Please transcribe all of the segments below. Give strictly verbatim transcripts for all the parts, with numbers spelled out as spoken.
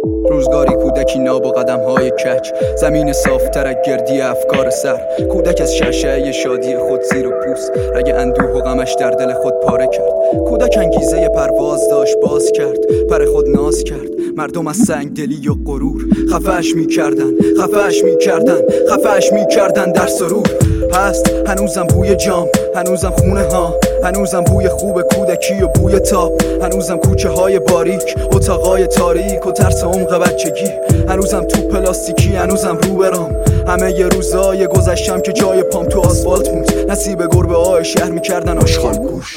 روزگاری کودکی ناب و قدم‌های کج، زمین صافتر از گردی افکار سر. کودک از شعشعه شادی خود زیر و پوست، رگ اندوه و غمش در دل خود پاره کرد. کودک انگیزه پرواز داشت باز کرد، پر خود ناز کرد. مردم از سنگ دلی و غرور خفه‌اش می‌کردن، خفه‌اش می‌کردن، خفه‌اش می‌کردن در سرور. هست هنوزم بوی جام، هنوزم خونه ها، هنوزم بوی خوب کودکی و بوی تاب، هنوزم کوچه های باریک، اتاقای تاریک و ترس عمق بچگی، هنوزم تو پلاستیکی، هنوزم رو برام. همه ی روزای گذشتم که جای پام تو آسفالت بود، نصیب گربه های شهر میکردن آشغال گوشت.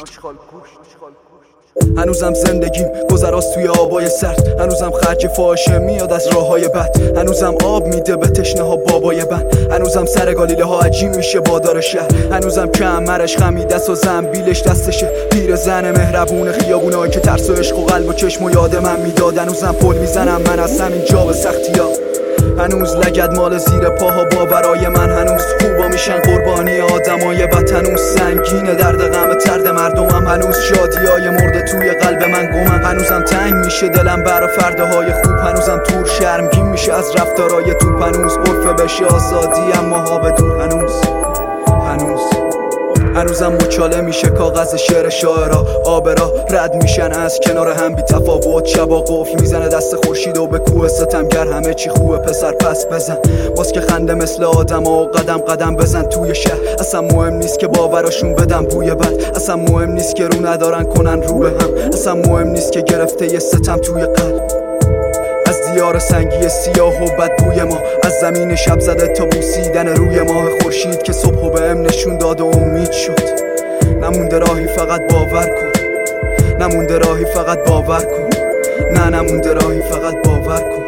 هنوزم زندگیم گذراست توی آبای سرد، هنوزم خرج فاحشه میاد از راههای بد، هنوزم آب میده به تشنه ها بابای بند، هنوزم سر گالیله ها عجیم میشه بادار شهر، هنوزم کمرش خمیده است و زنبیلش دستشه. پیر زن مهربون خیابونایی که ترس و عشق و قلب و چشم و یاد من میداد، هنوزم پل میزنم من از همین جا به سختی‌ها. هنوز لگد مال زیر پاها باورای من، هنوز خوبا میشن قربانی آدمای بد، هنوز سنگینه درد غم ترد مردمم، هنوز شادیای مرده توی قلب من گمم، هنوزم تنگ میشه دلم برا فرده های خوب، هنوزم تور شرمگین میشه از رفتارای توپ، هنوز عرفه بشه آزادی اما ها به دور، هنوز هنوز هنوزم مچاله میشه کاغذ شعر شاعرا، آبرا رد میشن از کنار هم بی تفاوت، شبا قفل میزنه دست خورشید و به کوه ستمگر همه چی خوبه پسر پس بزن، باز که خنده مثل آدم و قدم قدم بزن توی شهر. اصلا مهم نیست که باوراشون بدن بوی بد، اصلا مهم نیست که رو ندارن کنن رو به هم، اصلا مهم نیست که گرفته یه ستم توی قلب. از دیار سنگی سیاه و بدبوی ما، از زمین شب زده تا بوسیدن روی ماه خورشید که صبح به ام نشون داد و امید شد. نمونده راهی فقط باور کن، نمونده راهی فقط باور کن، نه نمونده راهی فقط باور کن.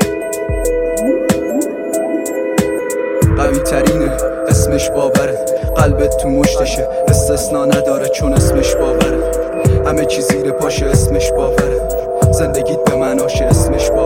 قوی ترینه اسمش باوره، قلبت تو مشتشه استثنا نداره چون اسمش باوره. همه چی زیر پاشه اسمش باوره، زندگیت به معناشه اسمش باوره.